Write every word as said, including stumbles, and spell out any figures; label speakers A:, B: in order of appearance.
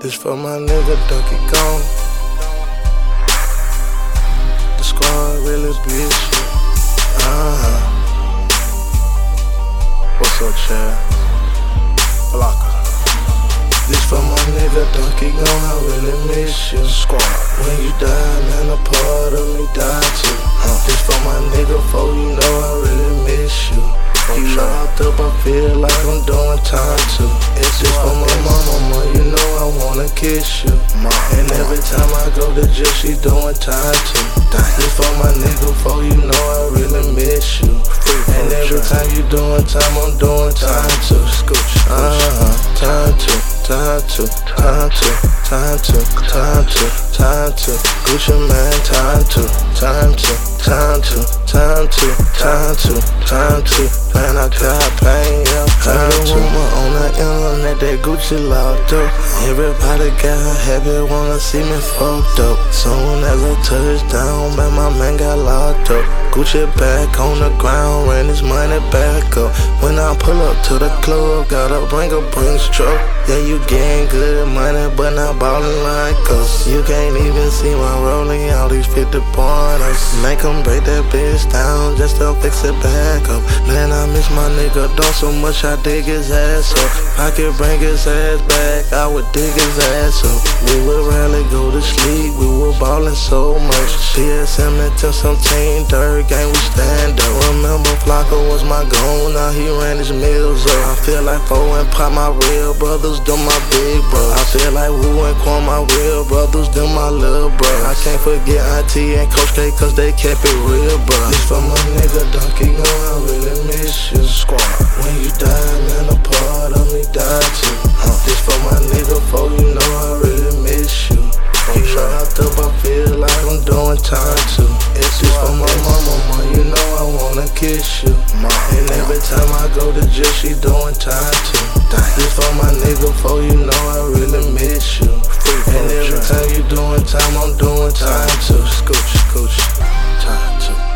A: This for my nigga Ducky Gone. The squad really big shit. Uh-huh. What's up, Chad? Blocker. This for my nigga Ducky Gone, I really miss you. Squad. When you die, man, a part of me died too. Huh. This for my nigga, for you know I really miss you. You locked up, I feel like I'm doing time too. It's just for my mama, you know I wanna kiss you. And every time I go to jail, she doing time too. This for my nigga, for you know I really miss you. And every time you doing time, I'm doing time too. Uh-huh, time to, time to, time to, time to, time to, time to, Gucci man, time to, time to, time to, time to, time to, time to, man, I got pain, yeah, time to. On the internet, that Gucci locked up. Everybody got happy, wanna see me fucked up. Soon as I touch down, man, my man got locked up. Gucci back on the ground, ran his money back up. When I pull up to the club, gotta bring a Brinks truck. Yeah, you getting good money, but not ballin' like us. You can't even see my rolling all these fifty pointers. Make 'em break that bitch down just to fix it back up. Man, I miss my nigga Don so much, I dig his ass up. I could bring his ass back, I would dig his ass up. We would rarely go to sleep, we were ballin' so much. P S M until some team, third game we stand up. Remember Flocka was my goal, now he ran his meals up. I feel like Fo and Pop, my real brothers, them my big bro. I feel like Wu and Quan, my real brothers, them my little bro. I can't forget Auntie and Coach K, cause they kept it real, bro. This for my nigga Ducky Gone, I really miss you. Squad. When you die, man, a part of me died too. Huh. This for my nigga, for you know I really miss you. You locked up, I feel like I'm doing time too. It's just for my mama, you know I wanna kiss you. And every time I go to jail, she doing time too. This for my nigga, for you know I really miss you. And every time you doing time, I'm doing time too. Scooch, scooch, time too.